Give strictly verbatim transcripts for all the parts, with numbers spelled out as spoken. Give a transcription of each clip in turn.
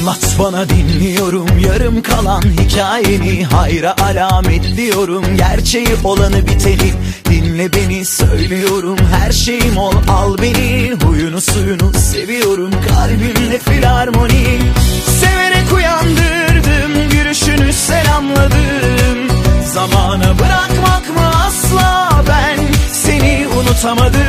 Anlat bana, dinliyorum yarım kalan hikayeni. Hayra alametliyorum gerçeği olanı biteni. Dinle beni, söylüyorum her şeyim ol, al beni. Huyunu suyunu seviyorum, kalbimde filarmoni. Severek uyandırdım, gülüşünü selamladım. Zamana bırakmak mı asla, ben seni unutamadım.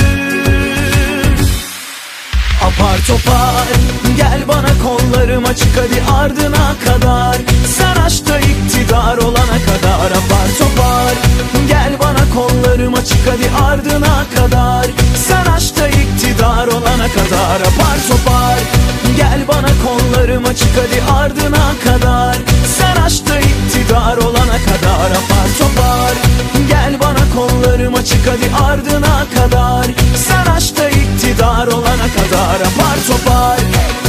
Apar topar gel bana, kollarım açık hadi ardına kadar. Sen aşkta iktidar olana kadar. Apar topar gel bana, kollarım açık hadi ardına kadar. Sen aşkta iktidar olana kadar. Apar topar gel bana, kollarım açık hadi ardına kadar. Sen aşkta iktidar olana kadar. Apar topar gel bana, kollarım açık hadi ardına kadar. Sen aşkta iktidar olana kadar. Apar topar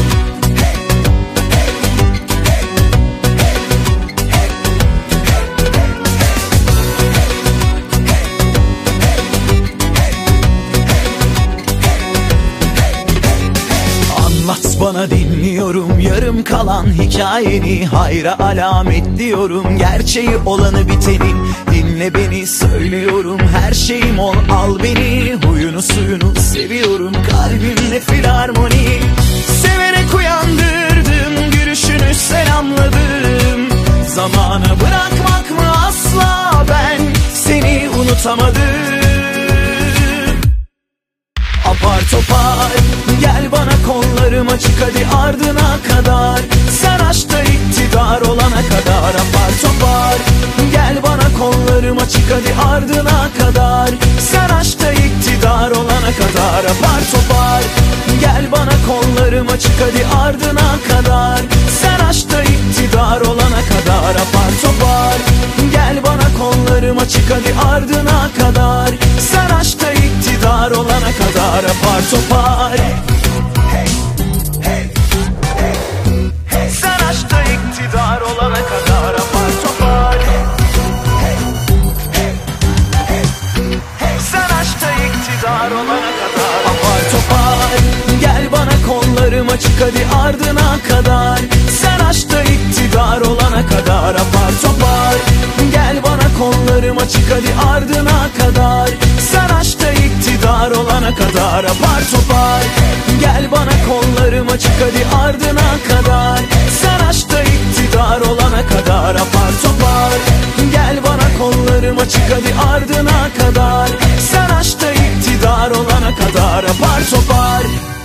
Anlat bana, dinliyorum yarım kalan hikayeni. Hayra alametliyorum gerçeği olanı biteni. Dinle beni, söylüyorum her şeyim ol, al beni. Huyunu suyunu seviyorum, kalbimde filarmoni. Severek uyandırdım, gülüşünü selamladım. Zamanı bırakmak mı asla, ben seni unutamadım. Apar topar gel bana, kollarım açık hadi ardına kadar. Sen aşkta iktidar olana kadar. Apar topar gel bana, kollarım açık hadi ardına kadar. Sen aşkta iktidar olana kadar. Apar topar gel bana, kollarım açık hadi ardına kadar. Sen aşkta iktidar olana kadar. Apar topar gel bana, kollarım açık hadi ardına kadar. Sen aşkta iktidar olana kadar. Apar topar sen aşkta iktidar olana kadar. Apar topar sen aşkta iktidar olana kadar. Apar topar gel bana, kollarım açık hadi ardına kadar. Sen aşkta iktidar olana kadar. Apar topar gel bana, kollarım açık hadi ardına kadar. Sen aşkta iktidar olana kadar. Apar topar gel bana, kollarım açık hadi ardına kadar. Sen aşkta iktidar olana kadar. Apar topar gel bana, kollarım açık hadi ardına kadar. Sen aşkta iktidar olana kadar. Apar topar